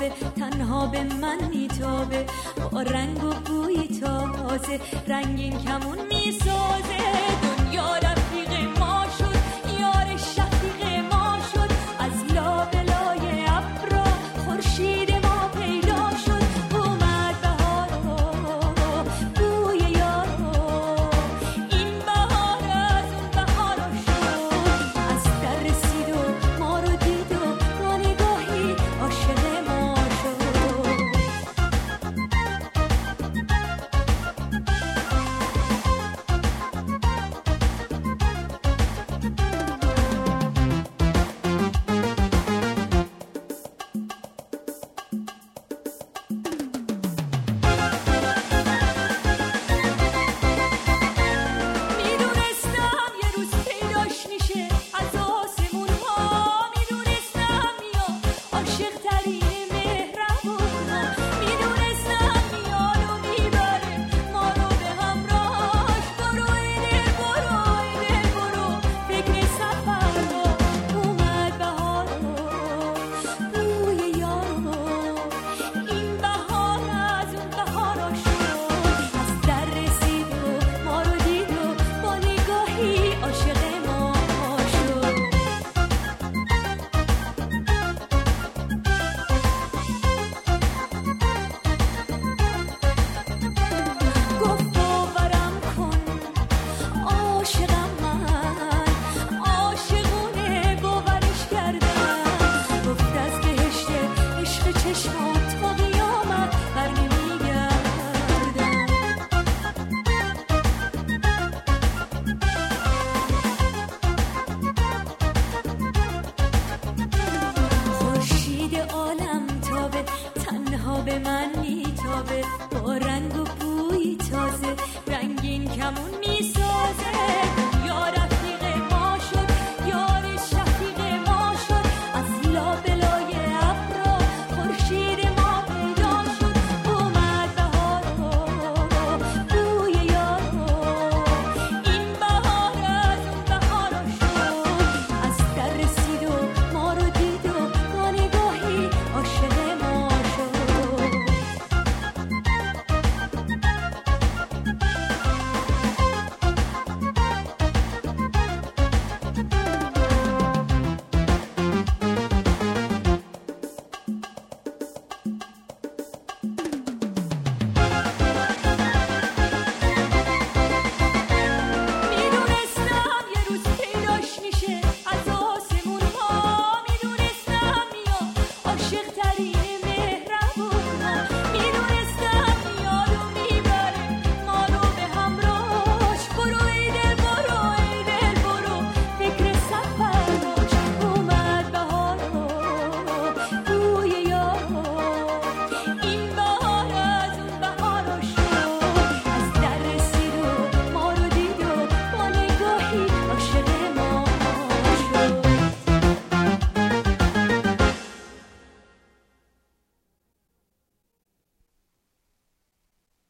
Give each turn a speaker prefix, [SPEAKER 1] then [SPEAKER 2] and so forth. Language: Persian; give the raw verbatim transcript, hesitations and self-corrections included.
[SPEAKER 1] تابه، تنها به من میتابه، با رنگ و بوی تازه رنگین کمون میسازه. دنیا رفیق ما شد، یار شفیق ما شد، از لابلای ابرا خورشید ما پیدا شد. اومد بهارا بوی یارا، این بهار از اون بهارا شد. از در رسید و ما رو دید و با نگاهی عاشق ما شد. میدونستم یه روز پیداش میشه از آسمون ها، میدونستم میاد عاشق ترین مهربون ها، میدونستم میاد و میبره ما رو به همراهاش. برو ای دل برو ای دل برو فکر سفر ها. اومد بهارا بوی یارا، این بهار از اون بهارا شد. از در رسید و ما رو دید و با نگاهی عاشق ما شد. گفت باورم کن عاشقم من، عاشقونه باورش کردم. گفت از بهشت عشق چشمات تا قیامت بر نمیگردم. خورشید عالم تابه، تنها به من میتابه،